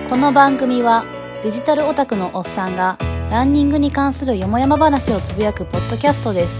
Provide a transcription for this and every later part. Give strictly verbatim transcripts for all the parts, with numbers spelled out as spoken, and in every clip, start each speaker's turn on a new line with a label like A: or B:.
A: この番組はデジタルオタクのおっさんがランニングに関するよもやま話をつぶやくポッドキャストです。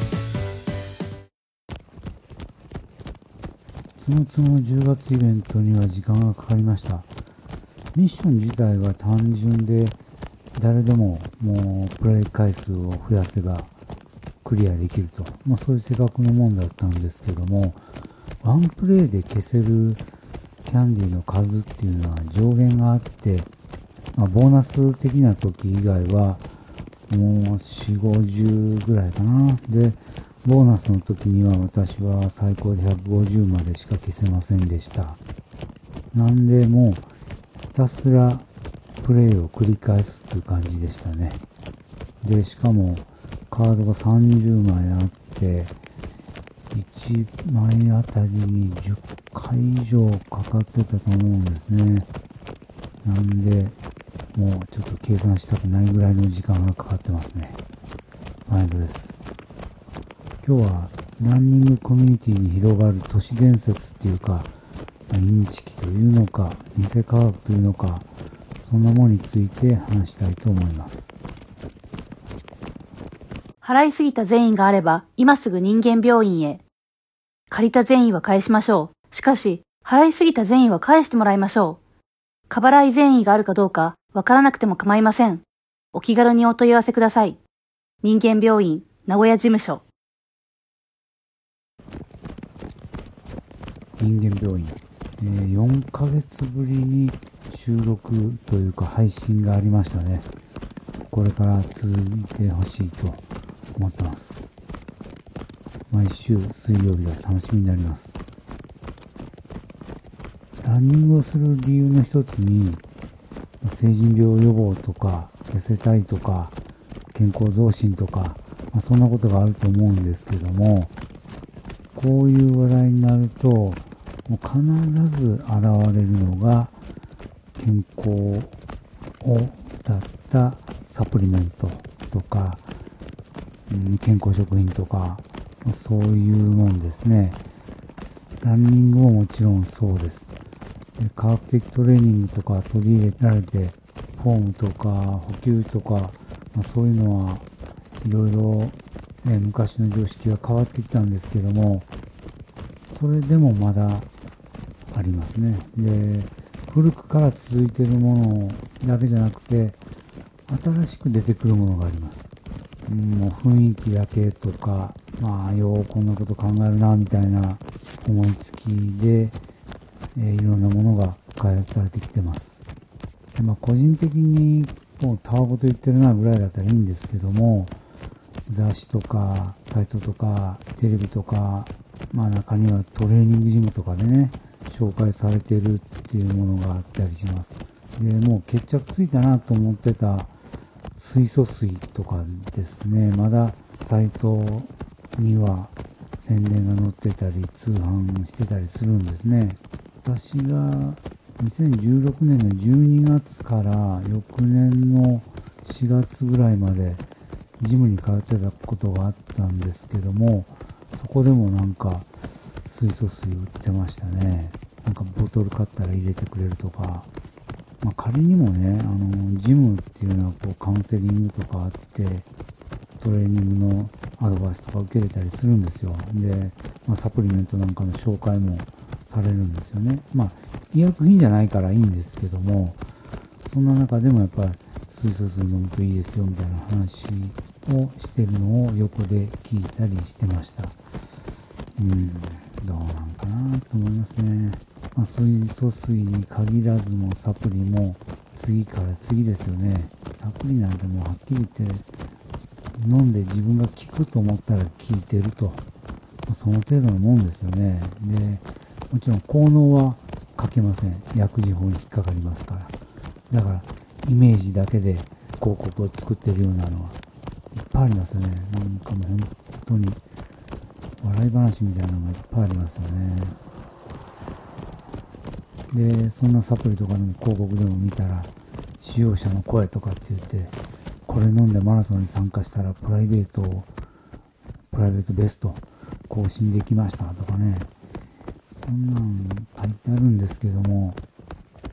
B: つむつむじゅうがつイベントには時間がかかりました。ミッション自体は単純で、誰でももうプレイ回数を増やせばクリアできると、まあ、そういう性格のもんだったんですけども、ワンプレイで消せるキャンディーの数っていうのは上限があって、まあ、ボーナス的な時以外はもうよんじゅう、ごじゅうぐらいかな。で、ボーナスの時には私は最高でひゃくごじゅうまでしか消せませんでした。なんでもうひたすらプレイを繰り返すという感じでしたね。で、しかもカードがさんじゅうまいあって、いちまいあたりにじゅっかい以上かかってたと思うんですね。なんで、もうちょっと計算したくないぐらいの時間がかかってますね。毎度です。今日はランニングコミュニティに広がる都市伝説っていうか、インチキというのか、偽科学というのか、そんなものについて話したいと思います。
A: 払いすぎた善意があれば、今すぐ人間病院へ。借りた善意は返しましょう。しかし、払いすぎた善意は返してもらいましょう。過払い善意があるかどうか、わからなくても構いません。お気軽にお問い合わせください。人間病院、名古屋事務所。
B: 人間病院、えー、よんかげつぶりに収録というか配信がありましたね。これから続いてほしいと思ってます。毎週水曜日が楽しみになります。ランニングをする理由の一つに、成人病予防とか痩せたいとか健康増進とか、まあ、そんなことがあると思うんですけども、こういう話題になるともう必ず現れるのが健康を謳ったサプリメントとか、うん、健康食品とか、そういうもんですね。ランニングももちろんそうです。で、科学的トレーニングとか取り入れられて、フォームとか補給とか、まあ、そういうのはいろいろ、えー、昔の常識が変わってきたんですけども、それでもまだありますね。で、古くから続いているものだけじゃなくて、新しく出てくるものがあります。うん、もう雰囲気だけとか、まあ、ようこんなこと考えるなみたいな思いつきで、えー、いろんなものが開発されてきてます。で、まあ、個人的にもうたわごと言ってるなぐらいだったらいいんですけども、雑誌とかサイトとかテレビとか、まあ中にはトレーニングジムとかでね、紹介されてるっていうものがあったりします。で、もう決着ついたなと思ってた水素水とかですね、まだサイトには宣伝が載ってたり通販してたりするんですね。私がにせんじゅうろくねんのじゅうにがつから翌年のしがつぐらいまでジムに通ってたことがあったんですけども、そこでもなんか水素水売ってましたね。なんかボトル買ったら入れてくれるとか、まあ、仮にもね、あのジムっていうのはこうカウンセリングとかあってトレーニングのアドバイスとか受けれたりするんですよ。で、まあ、サプリメントなんかの紹介もされるんですよね。まあ医薬品じゃないからいいんですけども、そんな中でもやっぱり水素水飲むといいですよみたいな話をしてるのを横で聞いたりしてました。うん、どうなんかなと思いますね。まあ、水素水に限らずもサプリも次から次ですよね。サプリなんてもうはっきり言って飲んで自分が効くと思ったら効いてると、その程度のもんですよね。で、もちろん効能は書けません。薬事法に引っかかりますから。だからイメージだけで広告を作ってるようなのはいっぱいありますよね。なんかもう本当に笑い話みたいなのがいっぱいありますよね。で、そんなサプリとかの広告でも見たら、使用者の声とかって言って、これ飲んでマラソンに参加したらプライベートをプライベートベスト更新できましたとかね、そんなん書いてあるんですけども、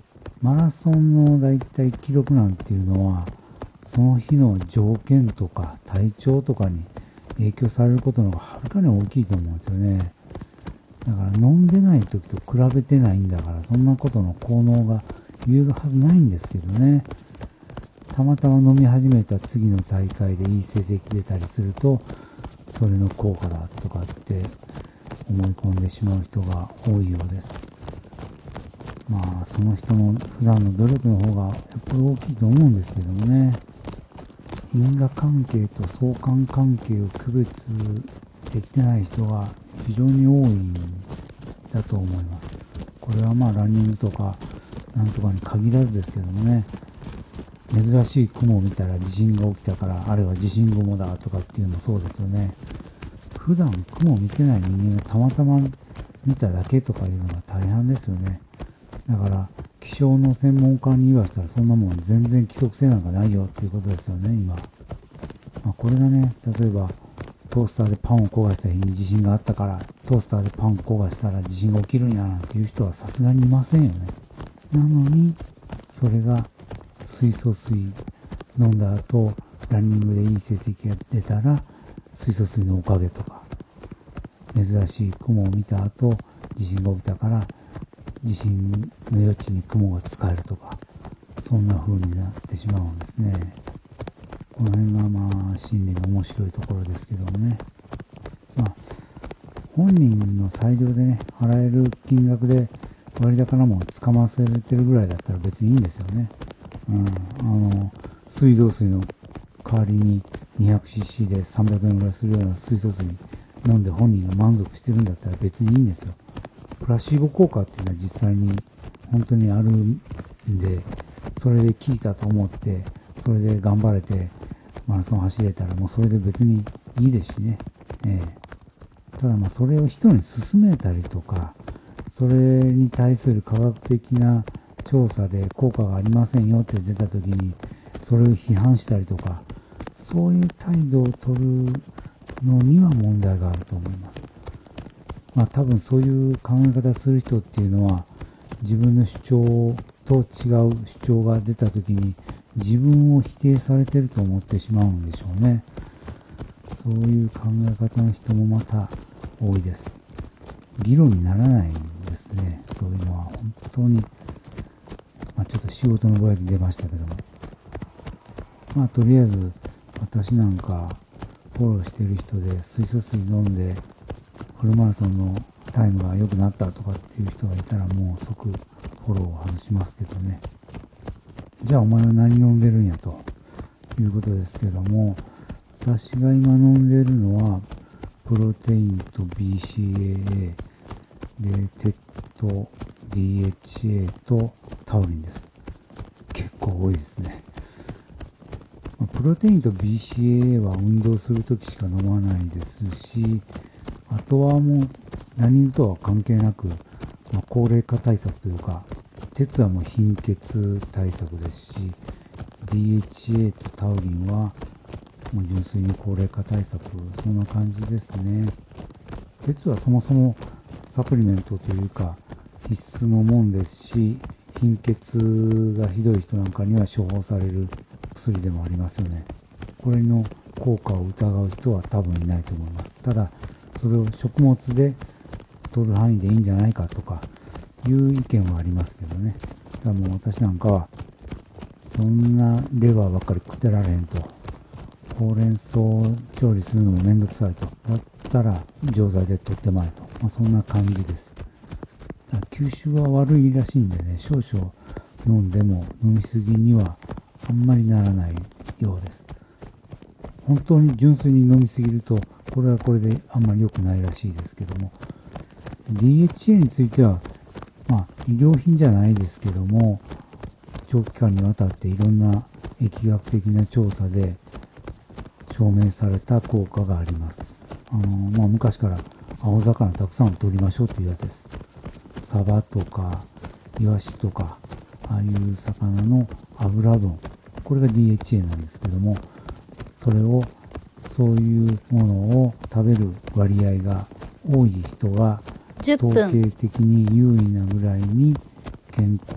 B: マラソンのだいたい記録なんていうのは、その日の条件とか体調とかに影響されることの方がはるかに大きいと思うんですよね。だから飲んでない時と比べてないんだから、そんなことの効能が言えるはずないんですけどね。たまたま飲み始めた次の大会でいい成績出たりすると、それの効果だとかって思い込んでしまう人が多いようです。まあその人の普段の努力の方がやっぱり大きいと思うんですけどもね。因果関係と相関関係を区別できてない人が非常に多いんだと思います。これはまあランニングとかなんとかに限らずですけどもね。珍しい雲を見たら地震が起きたから、あれは地震雲だとかっていうのもそうですよね。普段雲を見てない人間がたまたま見ただけとかいうのが大半ですよね。だから気象の専門家に言わしたらそんなもん全然規則性なんかないよっていうことですよね、今。まあ、これがね、例えばトースターでパンを焦がした日に地震があったから、トースターでパンを焦がしたら地震が起きるんやなんていう人はさすがにいませんよね。なのに、それが水素水飲んだ後、ランニングでいい成績が出たら、水素水のおかげとか、珍しい雲を見た後、地震が起きたから、地震の余地に雲が使えるとか、そんな風になってしまうんですね。この辺がまあ心理の面白いところですけどもね。まあ本人の裁量でね、払える金額で割高なものをつかませれてるぐらいだったら別にいいんですよね。うん、あの水道水の代わりに にひゃくシーシー でさんびゃくえんぐらいするような水素水飲んで本人が満足してるんだったら別にいいんですよ。プラシーボ効果っていうのは実際に本当にあるんで、それで効いたと思って、それで頑張れてマラソン走れたらもうそれで別にいいですしね。ええ、ただまあそれを人に勧めたりとか、それに対する科学的な調査で効果がありませんよって出た時に、それを批判したりとか、そういう態度を取るのには問題があると思います。まあ多分そういう考え方する人っていうのは、自分の主張と違う主張が出た時に自分を否定されてると思ってしまうんでしょうね。そういう考え方の人もまた多いです。議論にならないんですね。そういうのは本当に、まあ、ちょっと仕事のぼやき出ましたけども、まあとりあえず私なんかフォローしてる人で水素水飲んでフルマラソンのタイムが良くなったとかっていう人がいたらもう即フォローを外しますけどね。じゃあお前は何飲んでるんやということですけども、私が今飲んでるのはプロテインと ビーシーエーエー でテッド ディーエイチエー とタウリンです。結構多いですね。プロテインと ビーシーエーエー は運動するときしか飲まないですし、あとはもうランニングとは関係なく、まあ、高齢化対策というか、鉄はもう貧血対策ですし、ディーエイチエー とタウリンはもう純粋に高齢化対策、そんな感じですね。鉄はそもそもサプリメントというか必須のもんですし、貧血がひどい人なんかには処方される薬でもありますよね。これの効果を疑う人は多分いないと思います。ただそれを食物で取る範囲でいいんじゃないかとかいう意見はありますけどね。だからもう私なんかはそんなレバーばっかり食ってられへんと、ほうれん草を調理するのもめんどくさいと、だったら錠剤で取ってまえと、まあ、そんな感じです。だから吸収は悪いらしいんでね、少々飲んでも飲みすぎにはあんまりならないようです。本当に純粋に飲みすぎるとこれはこれであんまり良くないらしいですけども、 ディーエイチエー についてはまあ医療品じゃないですけども、長期間にわたっていろんな疫学的な調査で証明された効果があります。あのまあ、昔から青魚たくさん取りましょうというやつです。サバとかイワシとかああいう魚の油分、これが ディーエイチエー なんですけども、それをそういうものを食べる割合が多い人が統計的に優位なぐらいに健康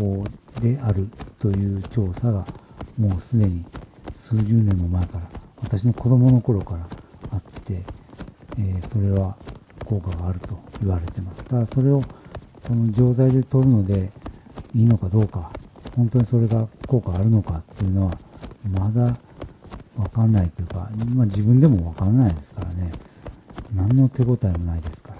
B: であるという調査がもうすでに数十年も前から、私の子供の頃からあって、えー、それは効果があると言われてます。ただそれをこの錠剤で取るのでいいのかどうか、本当にそれが効果あるのかっていうのはまだわかんないというか、まあ、自分でもわかんないですからね。何の手応えもないですから。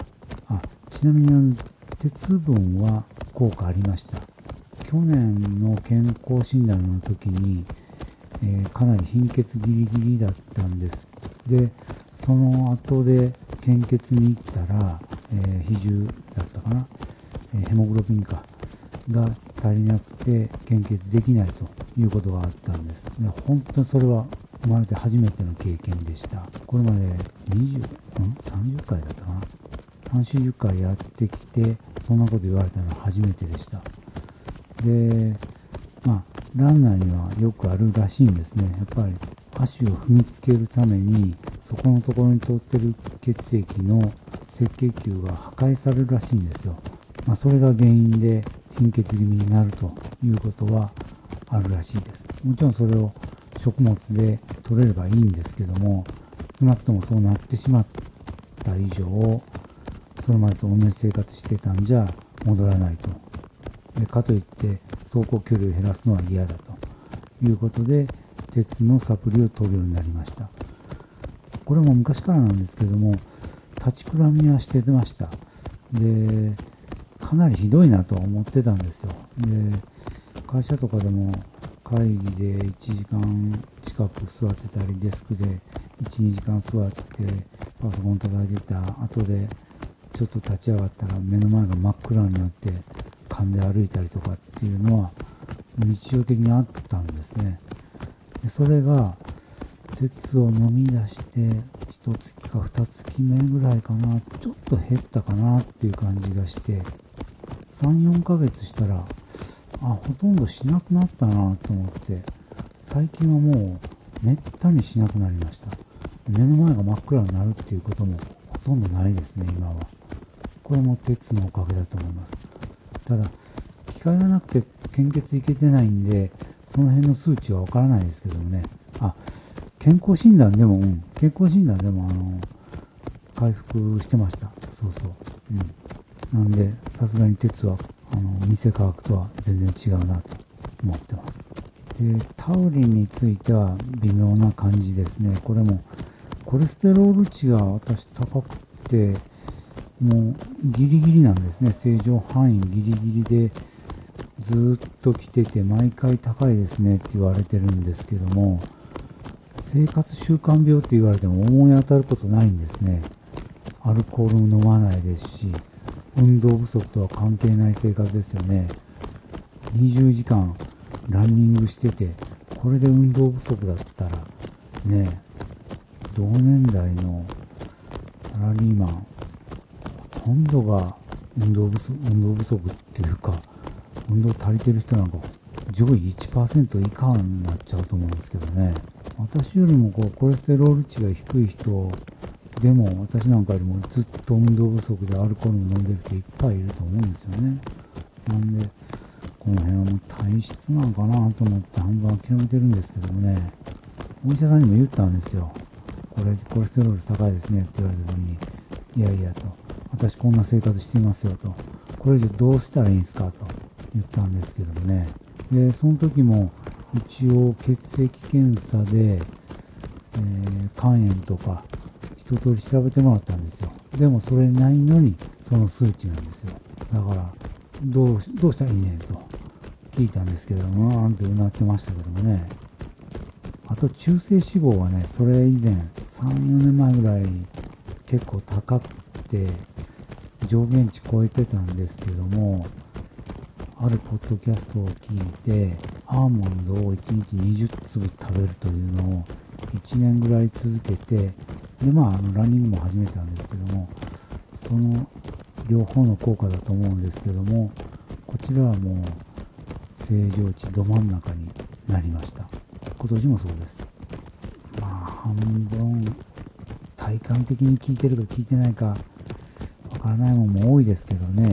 B: あ、ちなみにあの鉄分は効果ありました。去年の健康診断の時に、えー、かなり貧血ギリギリだったんです。で、その後で献血に行ったら、えー、比重だったかな、えー、ヘモグロビンかが足りなくて献血できないということがあったんです。で、本当にそれは生まれて初めての経験でした。これまでにじゅう、うん、さんじゅっかいだったかな、さんじゅう、よんじゅっかいやってきてそんなこと言われたのは初めてでした。で、まあランナーにはよくあるらしいんですね。やっぱり足を踏みつけるためにそこのところに通ってる血液の赤血球が破壊されるらしいんですよ。まあ、それが原因で貧血気味になるということはあるらしいです。もちろんそれを食物で取れればいいんですけども、少なくともそうなってしまった以上、それまでと同じ生活してたんじゃ戻らないと。でかといって走行距離を減らすのは嫌だということで、鉄のサプリを取るようになりました。これも昔からなんですけども、立ちくらみはしてました。で、かなりひどいなとは思ってたんですよ。で、会社とかでも会議でいちじかん近く座ってたり、デスクでいち、にじかん座ってパソコン叩いてた後でちょっと立ち上がったら目の前が真っ暗になって噛んで歩いたりとかっていうのは日常的にあったんですね。でそれが鉄を飲み出していちがつかにがつめぐらいかな、ちょっと減ったかなっていう感じがして、さん、よんかげつしたらあほとんどしなくなったなと思って、最近はもうめったにしなくなりました。目の前が真っ暗になるっていうこともほとんどないですね、今は。これも鉄のおかげだと思います。ただ機械がなくて献血いけてないんで、その辺の数値はわからないですけどもね。あ、健康診断でも、うん、健康診断でもあの回復してました。そうそう。うん。なんでさすがに鉄はあの偽科学とは全然違うなと思ってます。で、タウリンについては微妙な感じですね。これもコレステロール値が私高くて、もうギリギリなんですね。正常範囲ギリギリでずっと来てて、毎回高いですねって言われてるんですけども、生活習慣病って言われても思い当たることないんですね。アルコールも飲まないですし、運動不足とは関係ない生活ですよね。にじゅうじかんランニングしてて、これで運動不足だったらね、同年代のサラリーマンほとんどが運動不足、運動不足っていうか、運動足りてる人なんか上位 いちパーセント 以下になっちゃうと思うんですけどね。私よりもこうコレステロール値が低い人でも、私なんかよりもずっと運動不足でアルコールも飲んでる人いっぱいいると思うんですよね。なんでこの辺はもう体質なのかなと思って半分諦めてるんですけどもね。お医者さんにも言ったんですよ。これコレステロール高いですねって言われた時に、いやいやと、私こんな生活していますよと、これ以上どうしたらいいんですかと言ったんですけどもね。でその時も一応血液検査で、えー、肝炎とか一通り調べてもらったんですよ。でもそれないのにその数値なんですよ。だからどうどうしたらいいねんと聞いたんですけども、うーんってうなってましたけどもね。あと中性脂肪はね、それ以前さん、よねんまえぐらい結構高くて上限値超えてたんですけども、あるポッドキャストを聞いて、アーモンドをいちにちにじゅっつぶ食べるというのをいちねんぐらい続けて、でまあ、あのランニングも始めたんですけども、その両方の効果だと思うんですけども、こちらはもう正常値ど真ん中になりました。今年もそうです。まあ半分体感的に効いてるか効いてないかわからないものも多いですけどね。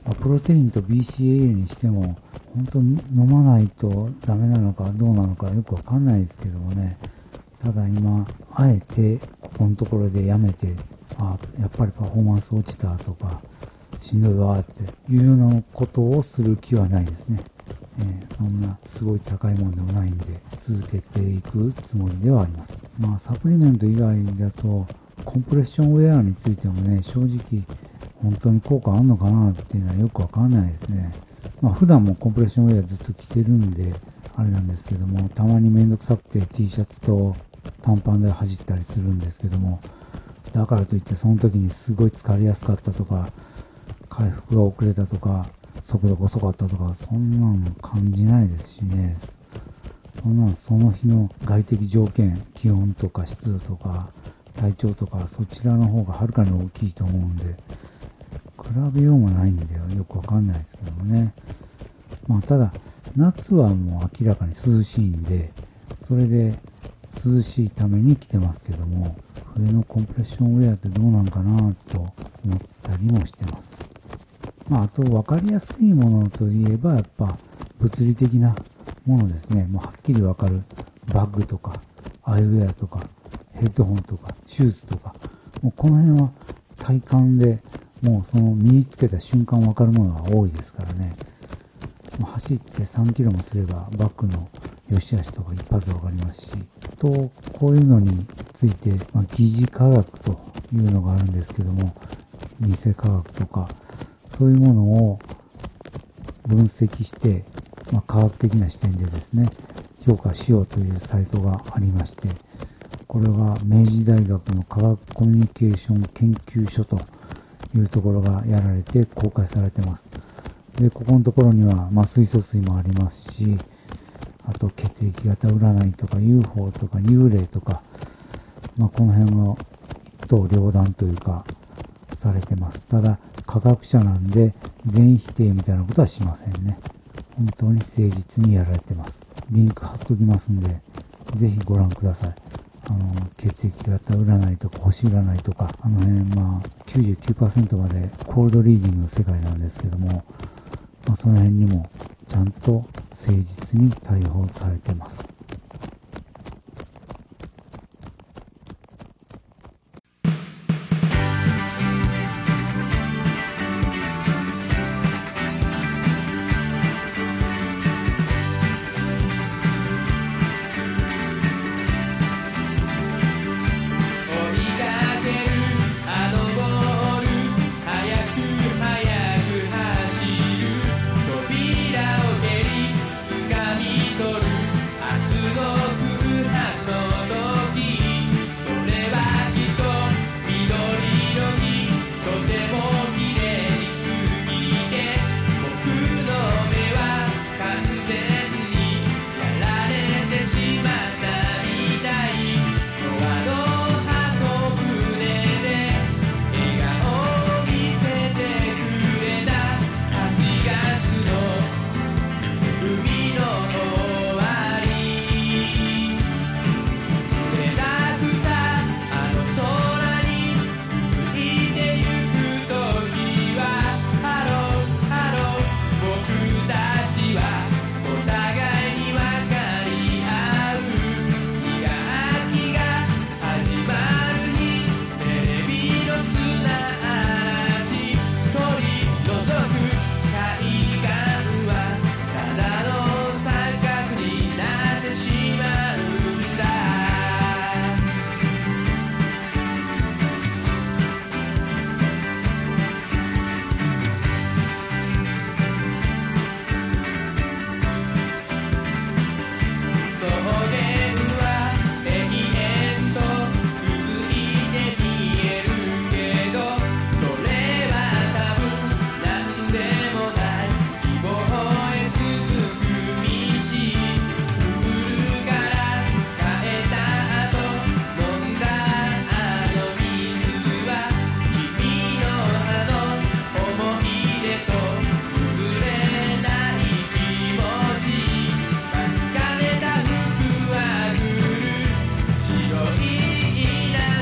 B: まあ、プロテインと ビーシーエーエル にしても本当に飲まないとダメなのかどうなのかよくわかんないですけどもね。ただ今あえてここのところでやめて、あやっぱりパフォーマンス落ちたとかしんどいわっていうようなことをする気はないですね。えー、そんなすごい高いもんでもないんで続けていくつもりではあります。まあサプリメント以外だとコンプレッションウェアについてもね、正直本当に効果あんのかなっていうのはよくわかんないですね。まあ普段もコンプレッションウェアずっと着てるんであれなんですけども、たまにめんどくさくて T シャツと短パンで走ったりするんですけども、だからといってその時にすごい疲れやすかったとか回復が遅れたとか速度が遅かったとかそんなの感じないですしね。そんなその日の外的条件、気温とか湿度とか体調とかそちらの方がはるかに大きいと思うんで比べようもないんでよくわかんないですけどもね。まあただ夏はもう明らかに涼しいんでそれで涼しいために着てますけども、冬のコンプレッションウェアってどうなんかなと思ったりもしてます。まああと分かりやすいものといえばやっぱ物理的なものですね。もうはっきり分かるバッグとかアイウェアとかヘッドホンとかシューズとか、もうこの辺は体感でもうその身につけた瞬間分かるものが多いですからね。もう走ってさんキロもすればバッグの良し悪しとか一発分かりますし、とこういうのについて、まあ、疑似科学というのがあるんですけども、偽科学とかそういうものを分析して、まあ、科学的な視点でですね評価しようというサイトがありまして、これは明治大学の科学コミュニケーション研究所というところがやられて公開されてます。でここのところには、まあ、水素水もありますし、あと血液型占いとか ユーフォー とか幽霊とか、まあ、この辺は一刀両断というかされてます。ただ科学者なんで全否定みたいなことはしませんね。本当に誠実にやられてます。リンク貼っときますんでぜひご覧ください。あの血液型占いとか星占いとかあの辺、まあ きゅうじゅうきゅうパーセント までコールドリーディングの世界なんですけども、まあ、その辺にもちゃんと誠実に対応されてます。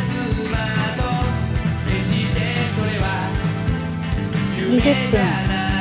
A: にじゅっぷん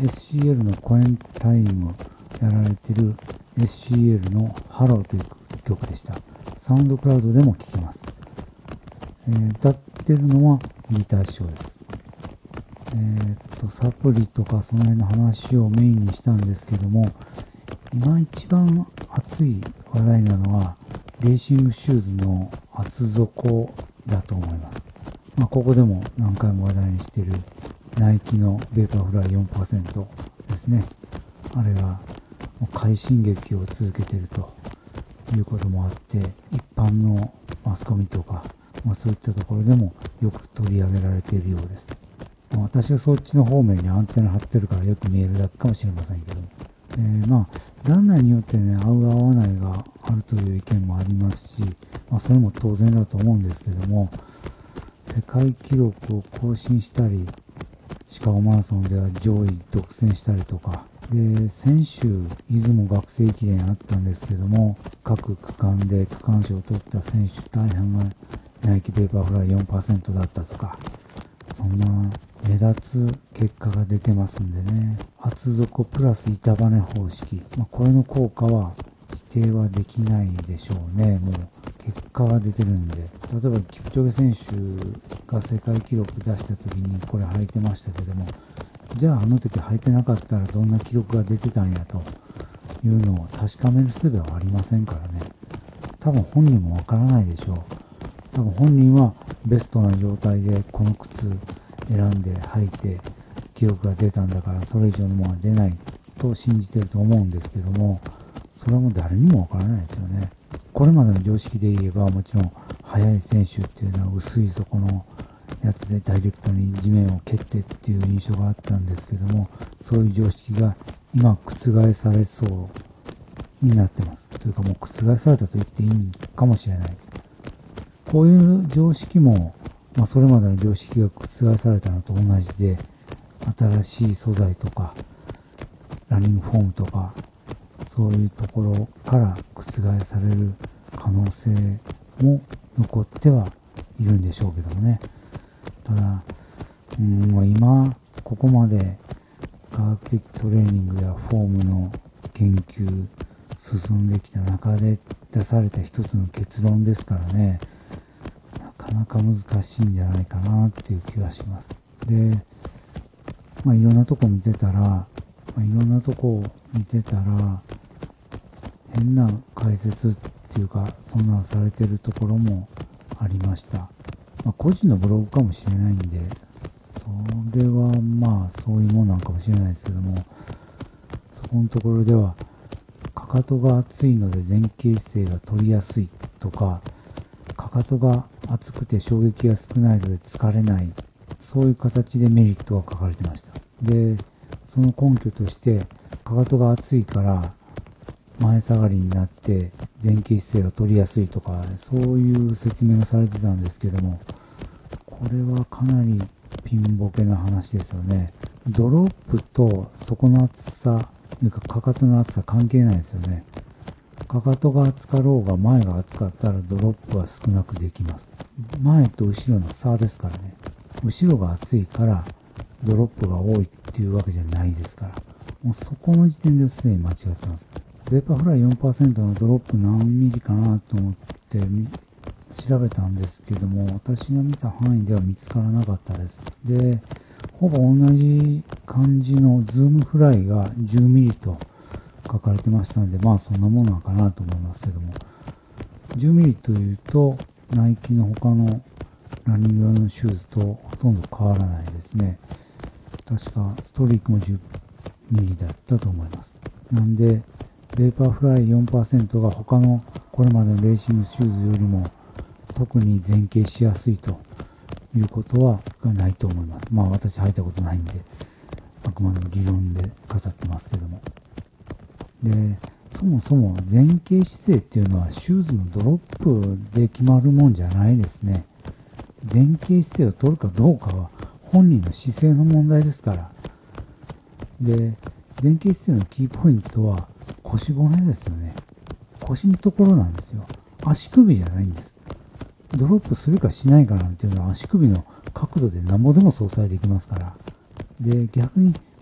B: エスシーエル のコエンタイムやられてる エスシーエル のハローという曲でした。サウンドクラウドでも聴けます。えー、歌ってるのはギター師匠です。えー、っと、サプリとかその辺の話をメインにしたんですけども、今一番熱い話題なのは、レーシングシューズの厚底だと思います。まあ、ここでも何回も話題にしているナイキのベーパーフライ よんパーセント ですね。あれがもう快進撃を続けているということもあって、一般のマスコミとか、まあ、そういったところでもよく取り上げられているようです。まあ、私はそっちの方面にアンテナ張ってるからよく見えるだけかもしれませんけども。えー、まあ、ランナーによってね、合う合わないがあるという意見もありますし、まあ、それも当然だと思うんですけども、世界記録を更新したり、シカゴマラソンでは上位独占したりとか、で、先週、出雲学生駅伝あったんですけども、各区間で区間賞を取った選手大半がナイキベーパーフライ よんパーセント だったとか、そんな目立つ結果が出てますんでね。厚底プラス板バネ方式。まあ、これの効果は否定はできないでしょうね。もう結果が出てるんで。例えばキプチョゲ選手が世界記録出した時にこれ履いてましたけども、じゃああの時履いてなかったらどんな記録が出てたんやというのを確かめる術はありませんからね。多分本人もわからないでしょう。多分本人はベストな状態でこの靴選んで履いて記録が出たんだからそれ以上のものは出ないと信じてると思うんですけども、それはもう誰にもわからないですよね。これまでの常識で言えばもちろん速い選手っていうのは薄い底のやつでダイレクトに地面を蹴ってっていう印象があったんですけども、そういう常識が今覆されそうになってます。というかもう覆されたと言っていいかもしれないです。こういう常識も、まあ、それまでの常識が覆されたのと同じで、新しい素材とかランニングフォームとかそういうところから覆される可能性も残ってはいるんでしょうけどもね。ただ、うん、もう今ここまで科学的トレーニングやフォームの研究進んできた中で出された一つの結論ですからね、なかなか難しいんじゃないかなっていう気はします。で、まあいろんなとこ見てたら、まあ、いろんなとこ見てたら変な解説っていうかそんなんされてるところもありました。まあ、個人のブログかもしれないんで、それはまあそういうものなんかもしれないですけども、そこのところではかかとが厚いので前傾姿勢が取りやすいとか、かかとが厚くて衝撃が少ないので疲れない、そういう形でメリットが書かれてました。で、その根拠としてかかとが厚いから前下がりになって前傾姿勢が取りやすいとか、そういう説明がされてたんですけども、これはかなりピンボケな話ですよね。ドロップと底の厚さというかかかとの厚さ関係ないですよね。かかとが厚かろうが前が厚かったらドロップは少なくできます。前と後ろの差ですからね。後ろが厚いからドロップが多いっていうわけじゃないですから、もうそこの時点ですでに間違ってます。ベーパーフライ よんパーセント のドロップ何ミリかなと思って調べたんですけども、私が見た範囲では見つからなかったです。で、ほぼ同じ感じのズームフライがじゅうミリと書かれてましたので、まあそんなものなのかなと思いますけども、じゅうミリというとナイキの他のランニング用のシューズとほとんど変わらないですね。確かストリークもじゅうミリだったと思います。なんでベーパーフライ よんパーセント が他のこれまでのレーシングシューズよりも特に前傾しやすいということはないと思います。まあ私履いたことないんであくまでも理論で語ってますけども。で、そもそも前傾姿勢っていうのはシューズのドロップで決まるもんじゃないですね。前傾姿勢を取るかどうかは本人の姿勢の問題ですから。で、前傾姿勢のキーポイントは腰骨ですよね。腰のところなんですよ。足首じゃないんです。ドロップするかしないかなんていうのは足首の角度でなんぼでも操作できますから。で、逆に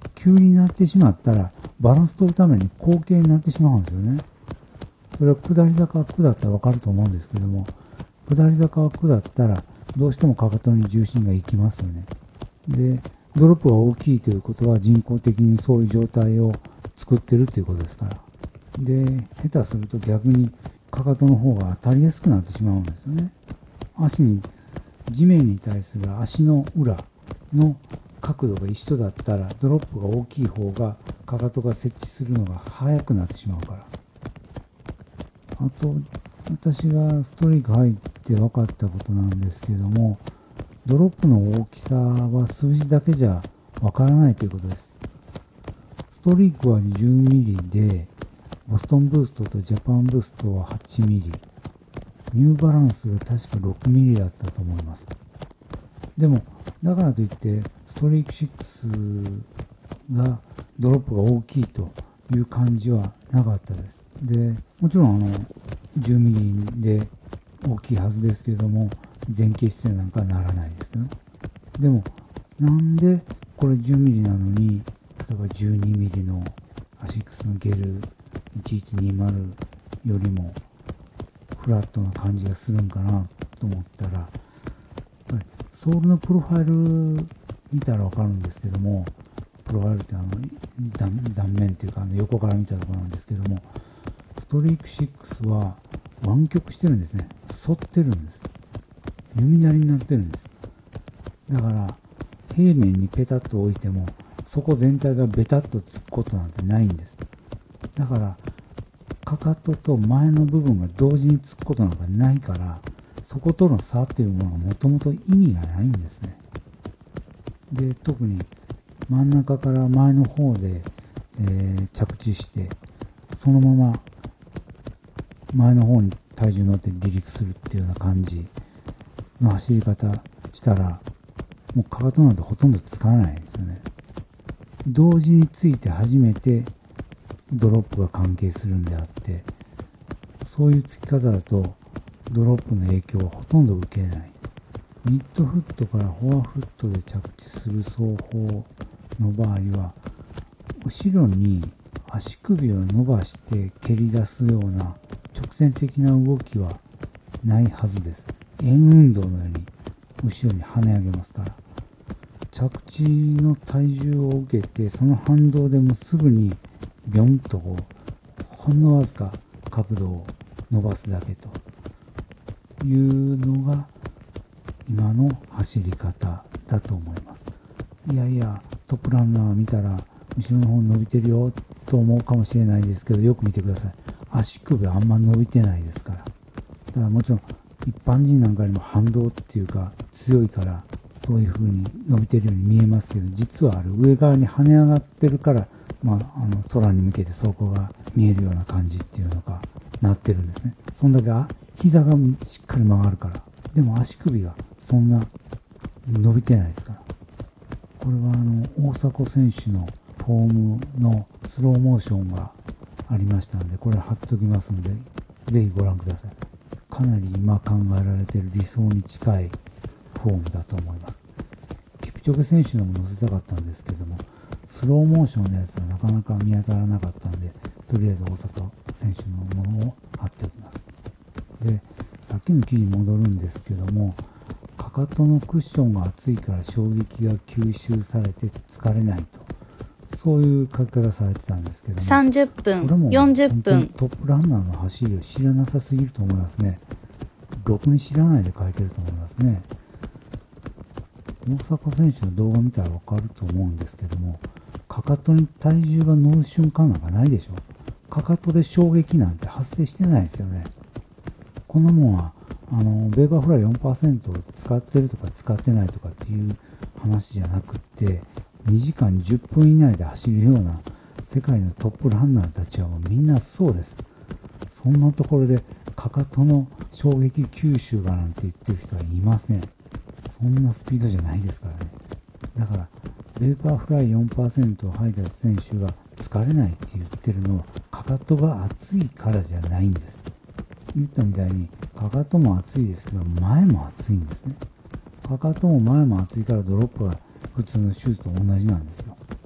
B: 急になってしまったらバランス取るために後傾になってしまうんですよね。それは下り坂下ったらわかると思うんですけども、下り坂は下ったらどうしてもかかとに重心がいきますよね。で、ドロップが大きいということは人工的にそういう状態を作ってるということですから。で、下手すると逆にかかとの方が当たりやすくなってしまうんですよね。足に、地面に対する足の裏の角度が一緒だったらドロップが大きい方がかかとが設置するのが早くなってしまうから。あと、私がストリーク入って分かったことなんですけども、ドロップの大きさは数字だけじゃ分からないということです。ストリークはじゅうミリで、ボストンブーストとジャパンブーストははちミリ、ニューバランスが確かろくミリだったと思います。でも、だからといって、ストリークシックスがドロップが大きいという感じはなかったです。で、もちろんあのじゅうミリで大きいはずですけれども、前傾姿勢なんかはならないですよね。でも、なんでこれじゅうミリなのに、例えばじゅうにミリのアシックスのゲルいちいちにまるよりもフラットな感じがするんかなと思ったら、やっぱりソールのプロファイル見たらわかるんですけども、プロファイルってあの 断, 断面というかあの横から見たところなんですけども、ストリークシックスは湾曲してるんですね。反ってるんです。弓なりになってるんです。だから平面にペタッと置いてもそこ全体がベタッとつくことなんてないんです。だからかかとと前の部分が同時につくことなんかないから、そことの差っていうものがもともと意味がないんですね。で、特に真ん中から前の方で、えー、着地してそのまま前の方に体重乗って離陸するっていうような感じの走り方したら、もうかかとなんてほとんどつかないですよね。同時について初めてドロップが関係するんであって、そういうつき方だとドロップの影響はほとんど受けない。ミッドフットからフォアフットで着地する走法の場合は、後ろに足首を伸ばして蹴り出すような直線的な動きはないはずです。円運動のように後ろに跳ね上げますから、着地の体重を受けてその反動でもすぐにビョンとこうほんのわずか角度を伸ばすだけというのが今の走り方だと思います。いやいや、トップランナー見たら後ろの方に伸びてるよと思うかもしれないですけど、よく見てください。足首はあんま伸びてないですから。だからもちろん一般人なんかよりも反動っていうか強いからそういう風に伸びてるように見えますけど、実はあれ上側に跳ね上がってるから、まあ、あの空に向けてそこが見えるような感じっていうのがなってるんですね。そんだけあ膝がしっかり曲がるから。でも足首がそんな伸びてないですから。これはあの大迫選手のフォームのスローモーションがありましたので、これ貼っときますのでぜひご覧ください。かなり今考えられている理想に近いフォームだと思います。キプチョゲ選手のも載せたかったんですけども、スローモーションのやつはなかなか見当たらなかったので、とりあえず大阪選手のものを貼っておきます。で、さっきの記事に戻るんですけども、かかとのクッションが厚いから衝撃が吸収されて疲れないと、そういう書き方されてたんですけども、
A: さんじゅっぷん、
B: これも
A: よんじゅっぷん。
B: トップランナーの走りを知らなさすぎると思いますね。ろくに知らないで書いてると思いますね。大迫選手の動画見たらわかると思うんですけども、かかとに体重が乗る瞬間なんかないでしょ。かかとで衝撃なんて発生してないですよね。こんなもんはあのベーバーフライ よんパーセント を使ってるとか使ってないとかっていう話じゃなくって、にじかんじゅっぷん以内で走るような世界のトップランナーたちはもうみんなそうです。そんなところでかかとの衝撃吸収がなんて言ってる人はいません。そんなスピードじゃないですからね。だからベーパーフライ よんパーセント を吐いた選手が疲れないって言ってるのはかかとが熱いからじゃないんです。言ったみたいにかかとも熱いですけど前も熱いんですね。かかとも前も熱いからドロップは普通のシューズと同じなんですよ。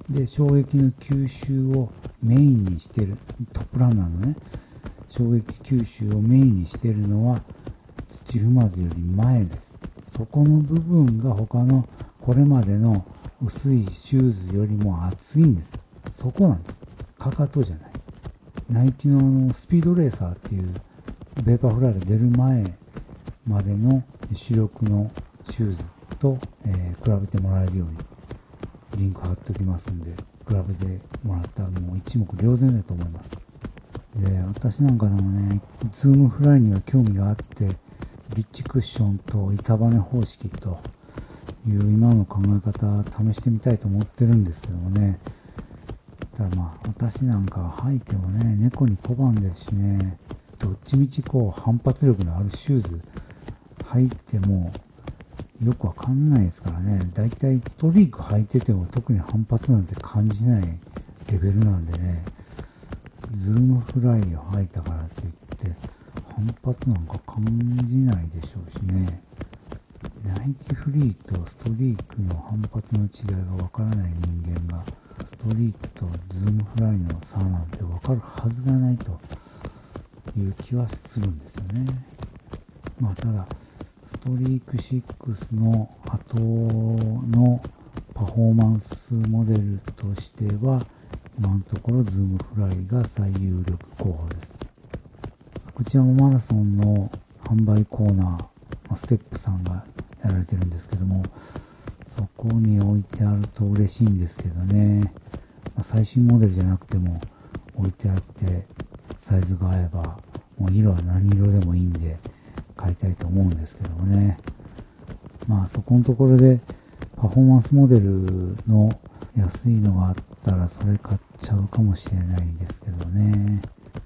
B: で衝撃の吸収をメインにしてるトップランナーのね衝撃吸収をメインにしてるのは土踏まずより前です。そこの部分が他のこれまでの薄いシューズよりも厚いんです。そこなんです。かかとじゃない。ナイキのあのスピードレーサーっていうベーパーフライが出る前までの主力のシューズと、えー、比べてもらえるようにリンク貼っておきますんで、比べてもらったらもう一目瞭然だと思います。で、私なんかでもね、ズームフライには興味があって、リッチクッションと板バネ方式という今の考え方試してみたいと思ってるんですけどもね。ただまあ私なんか履いてもね、猫に小判ですしね、どっちみちこう反発力のあるシューズ履いてもよくわかんないですからね。だいたいストリーク履いてても特に反発なんて感じないレベルなんでね、ズームフライを履いたからといって反発なんか感じないでしょうしね。ナイキフリーとストリークの反発の違いがわからない人間がストリークとズームフライの差なんてわかるはずがないという気はするんですよね。まあただストリークシックスの後のパフォーマンスモデルとしては今のところズームフライが最有力候補です。福知山マラソンの販売コーナー、ステップさんがやられてるんですけども、そこに置いてあると嬉しいんですけどね、最新モデルじゃなくても置いてあってサイズが合えばもう色は何色でもいいんで買いたいと思うんですけどもね。まあそこのところでパフォーマンスモデルの安いのがあったらそれ買っちゃうかもしれないですけどね。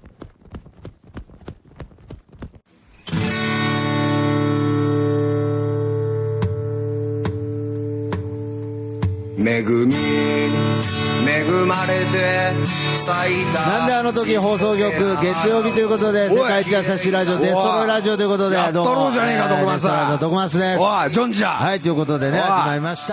C: 恵み恵まれて咲いた
D: なんであの時放送局月曜日ということで世界一朝日ラジオデストロイラジオということで
E: やったろうじゃねえか徳松さん。
D: デストロイの徳松です。
E: おいジョンジだ。
D: はいということでね始まりました。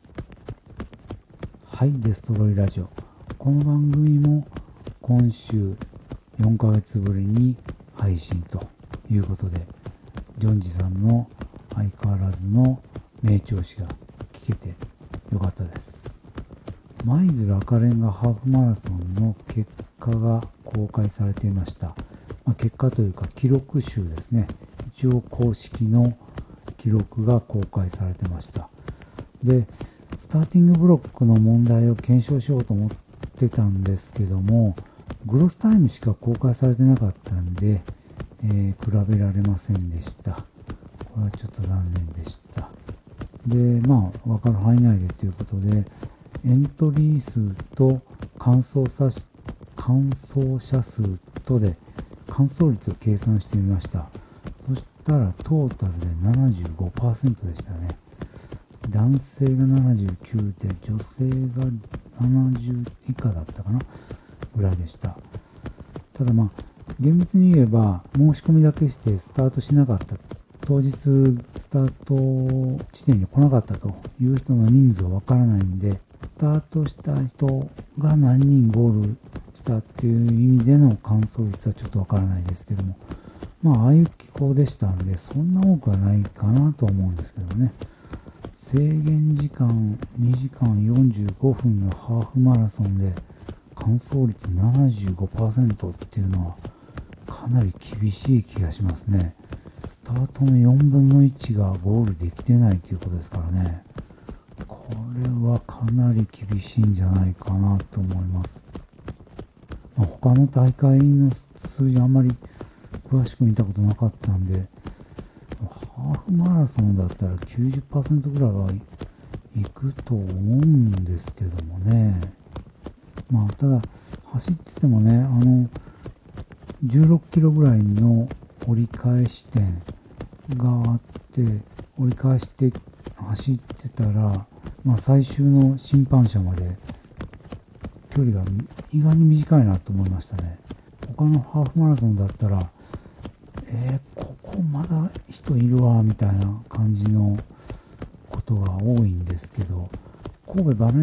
B: はい、デストロイラジオ。この番組も今週よんかげつぶりに配信ということで、ジョンジさんの相変わらずの名調子が聞けてよかったです。舞鶴赤レンガハーフマラソンの結果が公開されていました。まあ、結果というか記録集ですね。一応公式の記録が公開されてました。で、スターティングブロックの問題を検証しようと思ってたんですけども、グロスタイムしか公開されてなかったんで、えー、比べられませんでした。これはちょっと残念でした。で、まあ、分かる範囲内でということで、エントリー数と完走者完走者数とで完走率を計算してみました。そしたらトータルで ななじゅうごパーセント でしたね。男性がななじゅうきゅうで女性がななじゅう以下だったかなぐらいでした。ただまあ厳密に言えば申し込みだけしてスタートしなかった、当日スタート地点に来なかったという人の人数はわからないんで、スタートした人が何人ゴールしたっていう意味での完走率はちょっとわからないですけども、まあああいう気候でしたんでそんな多くはないかなと思うんですけどね。制限時間にじかんよんじゅうごふんのハーフマラソンで完走率 ななじゅうごパーセント っていうのはかなり厳しい気がしますね。スタートのよんぶんのいちがゴールできてないということですからね。これはかなり厳しいんじゃないかなと思います。まあ、他の大会の数字あんまり詳しく見たことなかったんで、ハーフマラソンだったら きゅうじゅっパーセント ぐらいはいくと思うんですけどもね。まあただ走っててもね、あのじゅうろっキロぐらいの折り返し点があって、折り返して走ってたら、まあ、最終の審判車まで距離が意外に短いなと思いましたね。他のハーフマラソンだったら、えー、ここまだ人いるわみたいな感じのことが多いんですけど、神戸バレン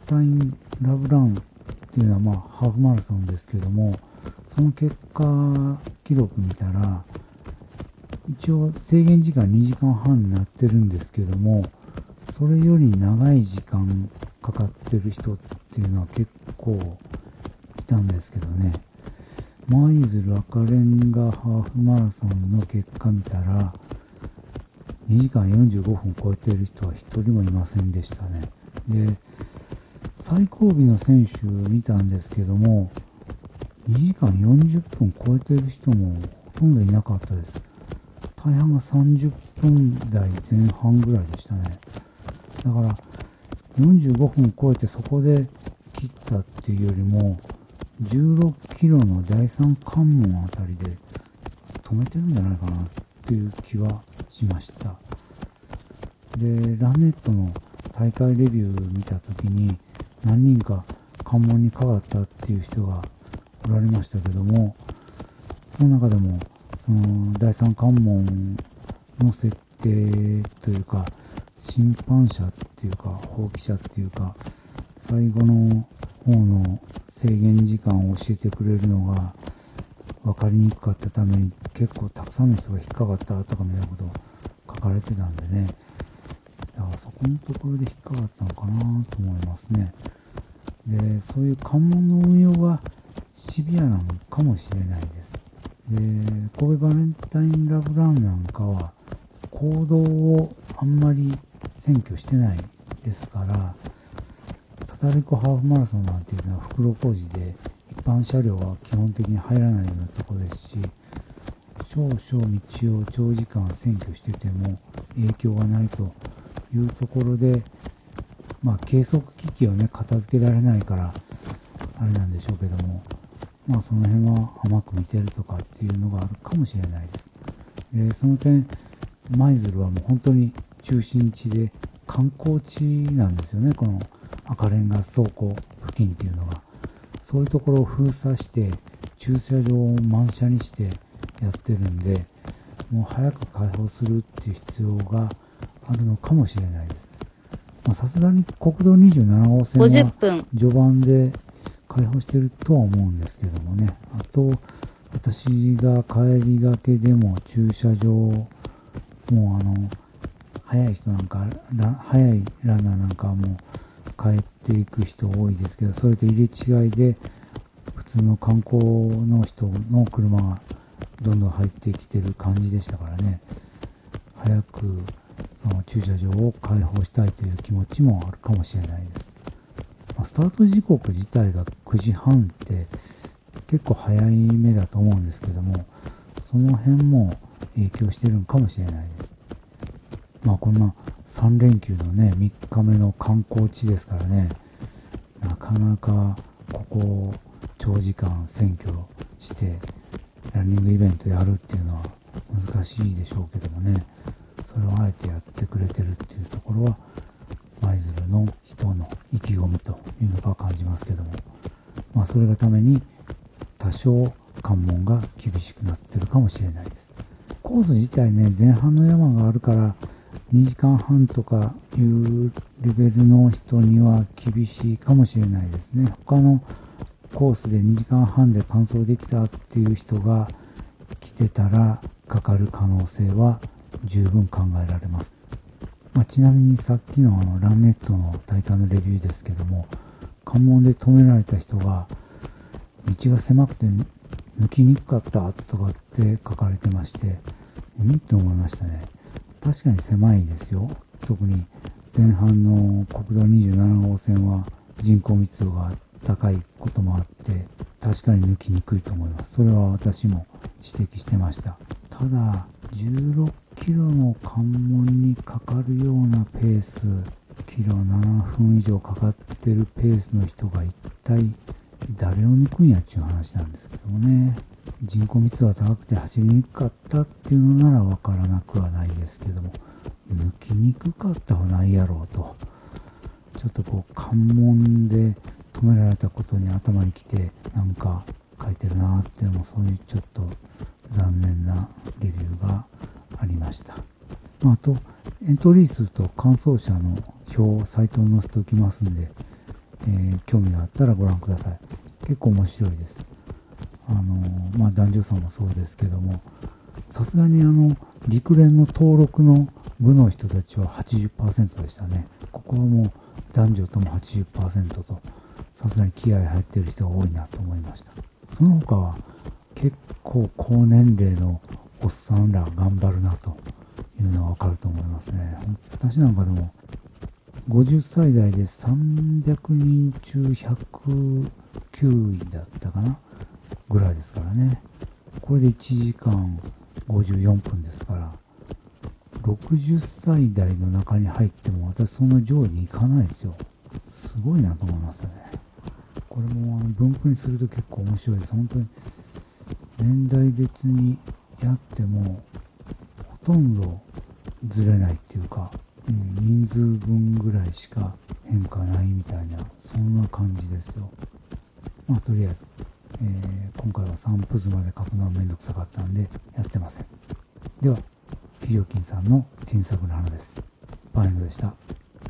B: タインラブランっていうのはまあハーフマラソンですけども、その結果記録見たら一応制限時間にじかんはんになってるんですけども、それより長い時間かかってる人っていうのは結構いたんですけどね。舞鶴赤レンガハーフマラソンの結果見たらにじかんよんじゅうごふん超えてる人は一人もいませんでしたね。で、最後尾の選手見たんですけども、にじかんよんじゅっぷん超えてる人もほとんどいなかったです。大半がさんじゅっぷんだいぜん半ぐらいでしたね。だからよんじゅうごふん超えてそこで切ったっていうよりもじゅうろっキロのだいさん関門あたりで止めてるんじゃないかなっていう気はしました。で、ランネットの大会レビュー見た時に何人か関門にかかったっていう人がおられましたけども、その中でもそのだいさん関門の設定というか審判者っていうか法規者っていうか最後の方の制限時間を教えてくれるのが分かりにくかったために結構たくさんの人が引っかかったとかみたいなことを書かれてたんでね、だからそこのところで引っかかったのかなと思いますね。で、そういう関門の運用はシビアなのかもしれないです。で、神戸バレンタインラブランなんかは公道をあんまり占拠してないですから、たたりこハーフマラソンなんていうのは袋小路で一般車両は基本的に入らないようなところですし、少々道を長時間占拠してても影響がないというところで、まあ計測機器をね片付けられないからあれなんでしょうけども、まあその辺は甘く見てるとかっていうのがあるかもしれないです。で、その点舞鶴はもう本当に中心地で観光地なんですよね。この赤レンガ倉庫付近っていうのが、そういうところを封鎖して駐車場を満車にしてやってるんで、もう早く開放するっていう必要があるのかもしれないです。さすがに国道にじゅうなな号線は序盤で開放してるとは思うんですけどもね。あと私が帰りがけでも駐車場もうあの早い人なんか早いランナーなんかはもう帰っていく人多いですけど、それと入れ違いで普通の観光の人の車がどんどん入ってきてる感じでしたからね。早くその駐車場を開放したいという気持ちもあるかもしれないです。まあ、スタート時刻自体がくじはんって結構早い目だと思うんですけども、その辺も影響してるのかもしれないです。まあこんなさん連休のねみっかめの観光地ですからね、なかなかここを長時間占拠してランニングイベントやるっていうのは難しいでしょうけどもね、それをあえてやってくれてるっていうところは舞鶴の人の意気込みというのか感じますけども、まあそれがために多少関門が厳しくなってるかもしれないです。コース自体ね前半の山があるからにじかんはんとかいうレベルの人には厳しいかもしれないですね。他のコースでにじかんはんで完走できたっていう人が来てたらかかる可能性は十分考えられます。まあ、ちなみにさっきのあのランネットの大会のレビューですけども、関門で止められた人が道が狭くて抜きにくかったとかって書かれてまして、うんって思いましたね。確かに狭いですよ。特に前半の国道にじゅうなな号線は人口密度が高いこともあって確かに抜きにくいと思います。それは私も指摘してました。ただじゅうろっキロの関門にかかるようなペース、キロななふん以上かかってるペースの人が一体誰を抜くんやっていう話なんですけどもね。人口密度が高くて走りにくかったっていうのなら分からなくはないですけども、抜きにくかったはないやろうと、ちょっとこう関門で止められたことに頭にきてなんか書いてるなっていうのも、そういうちょっと残念なレビューがありました。まあ、あとエントリー数と完走者の表をサイトに載せておきますんで、 えー、興味があったらご覧ください。結構面白いです。あのー、まあ男女差もそうですけども、さすがにあの陸連の登録の部の人たちは はちじゅっパーセント でしたね。ここはもう男女とも はちじゅっパーセント と、さすがに気合入っている人が多いなと思いました。その他は結構高年齢のおっさんら頑張るなというのがわかると思いますね。私なんかでもごじゅっさい代でさんびゃくにん中ひゃくきゅういだったかなぐらいですからね。これでいちじかんごじゅうよんぷんですから、ろくじゅっさい代の中に入っても私そんな上位に行かないですよ。すごいなと思いますよね。これもあの分布にすると結構面白いです。本当に年代別にやってもほとんどずれないっていうか、うん、人数分ぐらいしか変化ないみたいな、そんな感じですよ。まあとりあえず、えー、今回は散布図まで書くのはめんどくさかったんでやってません。では非常勤さんの小さくの花です。パンエンドでした。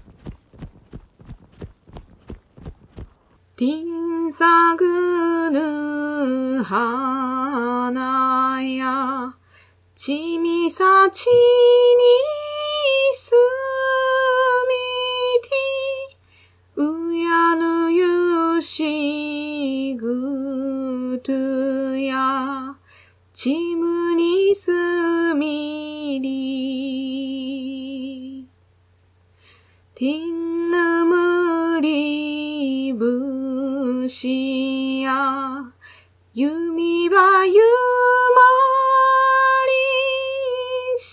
F: 天作ぬ花やちみさちにすみてうやぬゆしぐとやちむにすみりてんぬむりぶしやゆみばゆまりし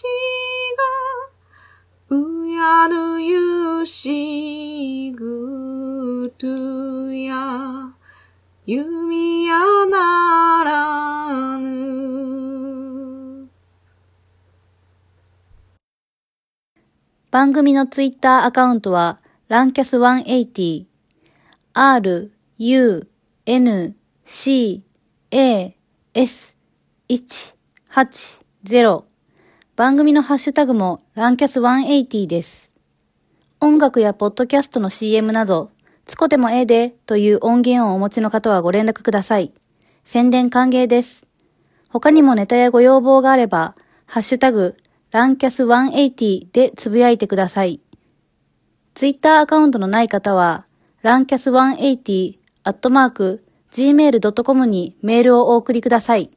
F: がうやぬゆしぐとやゆみやならぬ。
A: 番組のツイッターアカウントはランキャスひゃくはちじゅう、アール、ユー、エヌ、シー、エー、エス、いち、はち、ゼロ。番組のハッシュタグもランキャスひゃくはちじゅうです。音楽やポッドキャストの シーエム など、つこでもええでという音源をお持ちの方はご連絡ください。宣伝歓迎です。他にもネタやご要望があれば、ハッシュタグ、ランキャスひゃくはちじゅうでつぶやいてください。ツイッターアカウントのない方は、ランキャスひゃくはちじゅうアットマーク、ジーメールドットコム にメールをお送りください。